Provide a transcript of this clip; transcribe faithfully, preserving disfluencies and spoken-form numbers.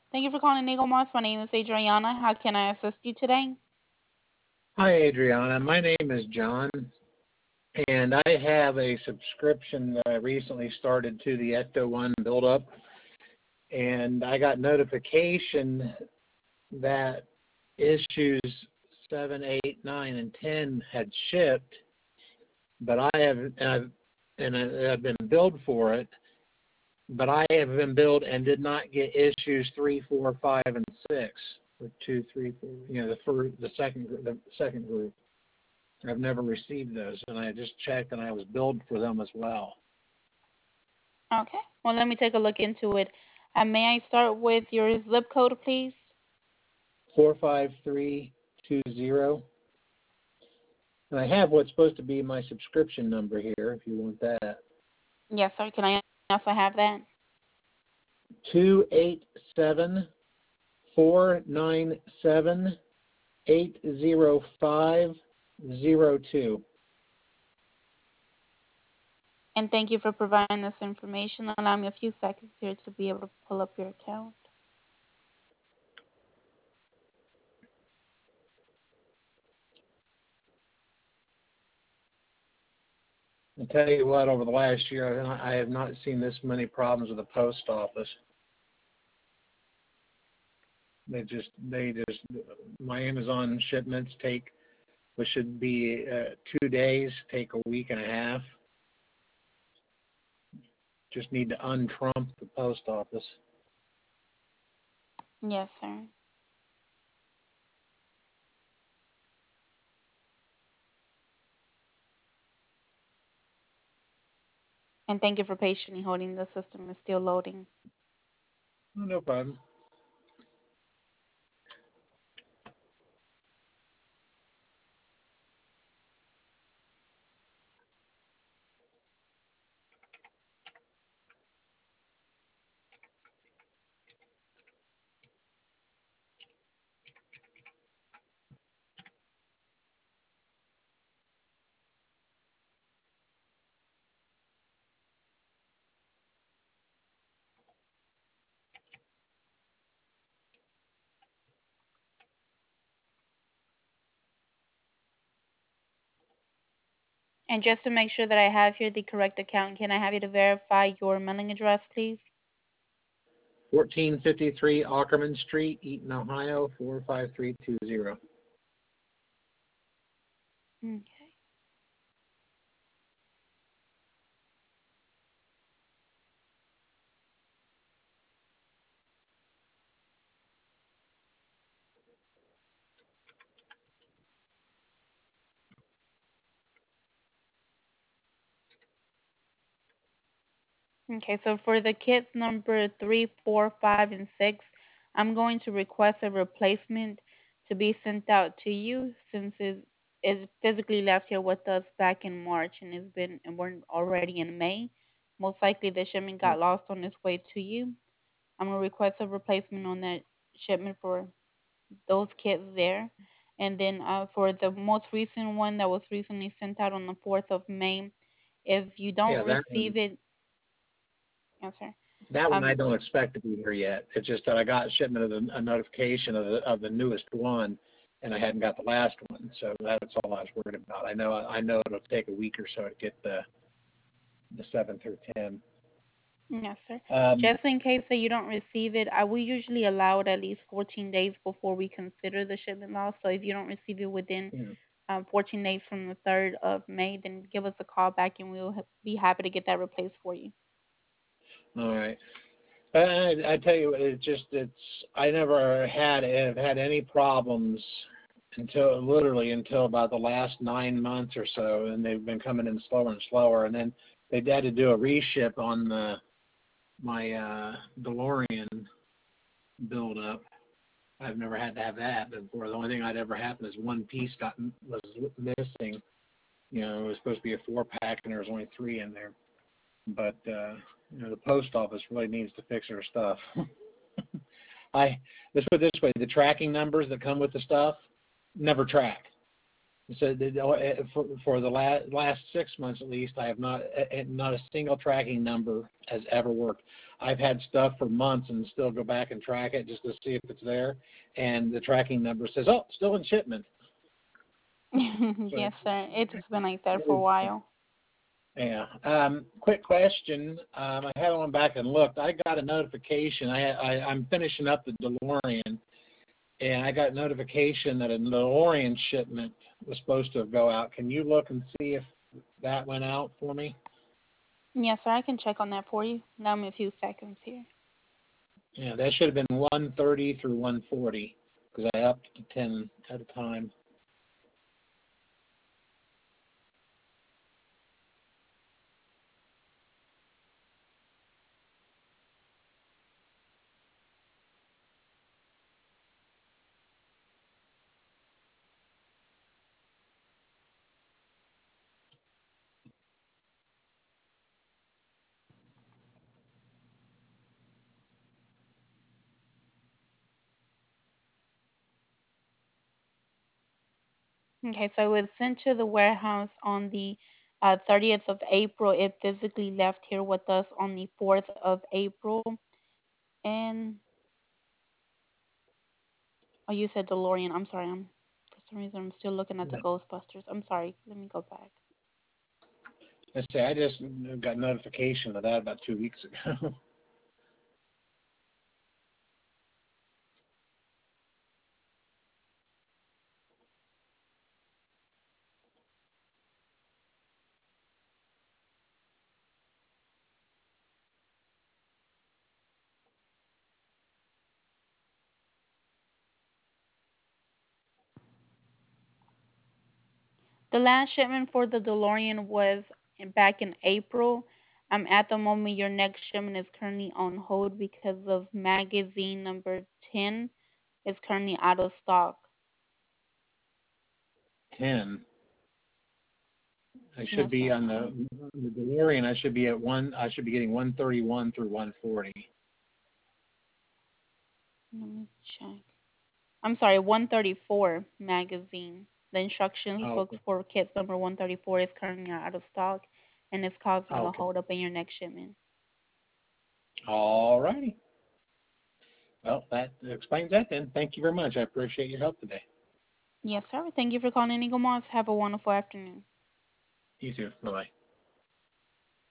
Thank you for calling Eagle Moss. My name is Adriana. How can I assist you today? Hi, Adriana. My name is John, and I have a subscription that I recently started to the Ecto one Build-Up, and I got notification that issues seven, eight, nine, and ten had shipped, but I have and I've, and I've been billed for it, but I have been billed and did not get issues three, four, five, and six, or two, three, four. You know, the first, the second, the second group. I've never received those, and I just checked, and I was billed for them as well. Okay. Well, let me take a look into it. Uh, may I start with your zip code, please? Four five three two zero. And I have what's supposed to be my subscription number here, if you want that. Yes, sir. Can I also have that? Two eight seven four nine seven eight zero five zero two. And thank you for providing this information. Allow me a few seconds here to be able to pull up your account. I tell you what, over the last year, I have not seen this many problems with the post office. They just, they just, my Amazon shipments take, which should be uh, two days, take a week and a half. Just need to untrump the post office. Yes, sir. And thank you for patiently holding. The system is still loading. No problem. And just to make sure that I have here the correct account, can I have you to verify your mailing address, please? fourteen fifty-three Ackerman Street, Eaton, Ohio, four five three two zero. Okay. Okay, so for the kits number three, four, five, and six, I'm going to request a replacement to be sent out to you since it is physically left here with us back in March and it's been and we're already in May. Most likely the shipment got lost on its way to you. I'm gonna request a replacement on that shipment for those kits there. And then uh, for the most recent one that was recently sent out on the fourth of May, if you don't Yeah, that one, receive it, yes, sir. that one I Um, don't expect to be here yet. It's just that I got shipment of the, a notification of the of the newest one, and I hadn't got the last one, so that's all I was worried about. I know I know it'll take a week or so to get the the seven through ten. yes, sir. Um, Just in case that you don't receive it, I will usually allow it at least fourteen days before we consider the shipment loss. So if you don't receive it within you know, um, fourteen days from the third of May, then give us a call back and we'll ha- be happy to get that replaced for you. all right. I, I tell you, it just it's I never had have had any problems until literally until about the last nine months or so, and they've been coming in slower and slower. And then they had to do a reship on the my uh, DeLorean build up. I've never had to have that before. The only thing I'd ever happened is one piece got was missing. You know, it was supposed to be a four pack, and there was only three in there. But uh, you know, the post office really needs to fix their stuff. I let's put it this way: the tracking numbers that come with the stuff never track. So the, uh, for, for the last, last six months at least, I have not uh, not a single tracking number has ever worked. I've had stuff for months and still go back and track it just to see if it's there, and the tracking number says, "Oh, still in shipment." So Yes, sir. It's been like that for a it's, while. yeah. Um, quick question. Um, I had one back and looked. I got a notification. I, I I'm finishing up the DeLorean, and I got notification that a DeLorean shipment was supposed to go out. Can you look and see if that went out for me? Yes, sir. I can check on that for you. Now I'm a few seconds here. Yeah, that should have been one thirty through one forty because I upped to ten at a time. Okay, so it was sent to the warehouse on the uh, thirtieth of April. It physically left here with us on the fourth of April. And, oh, you said DeLorean. I'm sorry. I'm, for some reason, I'm still looking at the Ghostbusters. I'm sorry. Let me go back. Let's say I just got notification of that about two weeks ago. The last shipment for the DeLorean was in- back in April. Um, at the moment, your next shipment is currently on hold because of magazine number ten is currently out of stock. ten. I Yes, should be sir. on the, Um, on the DeLorean. I should be at one. I should be getting one thirty-one through one forty. let me check. I'm sorry, one thirty-four magazine. The instructions Oh, book for kits number one thirty-four is currently out of stock and is causing a okay. hold up in your next shipment. All righty. Well, that explains that then. Thank you very much. I appreciate your help today. Yes, sir. Thank you for calling Eagle Moss. Have a wonderful afternoon. You too. Bye bye.